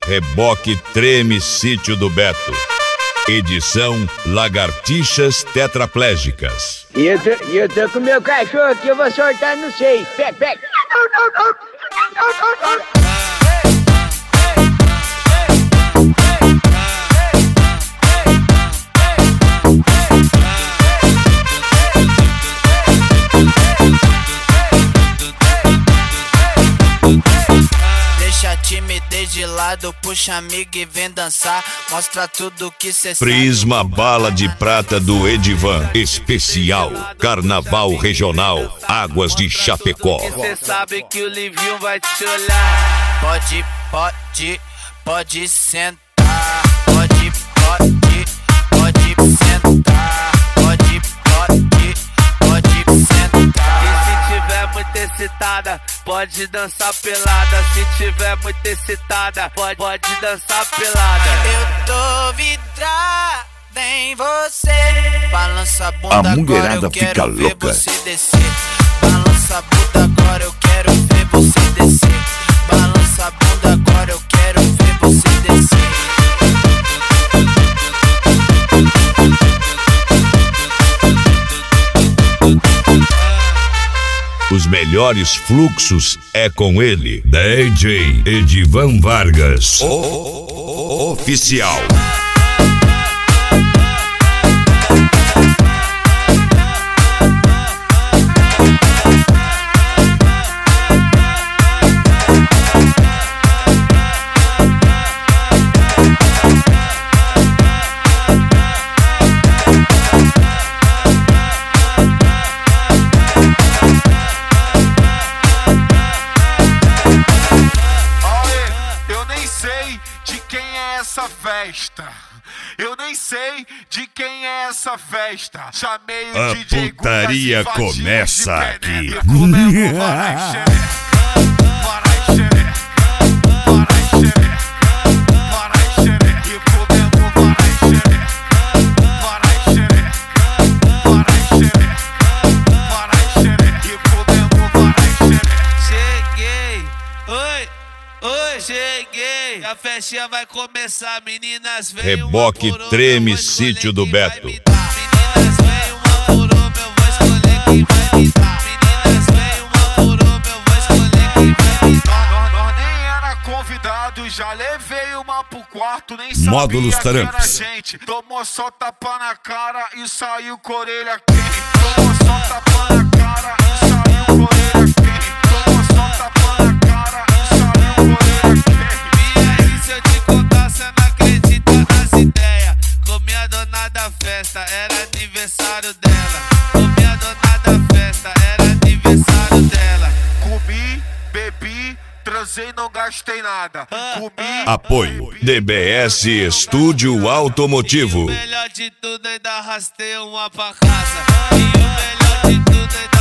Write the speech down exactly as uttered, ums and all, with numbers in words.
Reboque Treme Sítio do Beto. Edição Lagartixas Tetraplégicas. E eu tô, e eu tô com meu cachorro aqui, eu vou soltar no seio. Pega, pega. Deixa a timidez de lado, puxa amigo e vem dançar. Mostra tudo que cê sabe. Prisma Bala de Prata do Edivan. Especial Carnaval Regional Águas de Chapecó. Cê sabe que o Livinho vai te olhar. Pode, pode, pode sentar. Pode, pode, pode sentar. Pode, pode, pode sentar. E se tiver muito excitada, pode dançar pelada. Se tiver muito excitada, pode, pode dançar pelada. Eu tô vidrada em você. Balança a bunda, A agora mulherada eu quero fica ver louca. você descer. Balança a bunda, agora eu quero ver você descer. Balança a bunda, agora eu quero ver você descer. Os melhores fluxos é com ele, D J Edivan Vargas, o, o, o, oficial. Festa. Eu nem sei de quem é essa festa. Chamei o A D J putaria Gugas e começa Vatinho de aqui. penetra. Comemos varai xereca, varai xereca, varai xereca, varai xereca. E comemos varai xereca, varai xereca, varai xereca, varai xereca. E comemos varai xereca. Cheguei, oi, oi, cheguei. A festinha vai começar, meninas, vem Reboque uma por uma, Treme eu vou escolher Sítio do quem vai Beto. me dar. Meninas, vem uma por uma, eu vou escolher quem vai me dar. Meninas, vem uma por uma, eu vou escolher quem vai me dar. Nós, nós nem era convidado, já levei uma pro quarto, nem sabia Módulos que era Taramps. gente. Tomou só tapa na cara e saiu com a orelha quente. Tomou só tapa na cara e saiu com a orelha quente. Tomou só tapa na cara e saiu com a orelha quente. E aí, se eu te contar, cê não acredita nas ideias. Comi a dona da festa, era aniversário dela. Comi a dona da festa, era aniversário dela. Comi, bebi, transei, não gastei nada. Comi, Apoio D B S Estúdio Automotivo. O melhor de tudo, ainda arrastei uma pra casa. E o melhor de tudo, ainda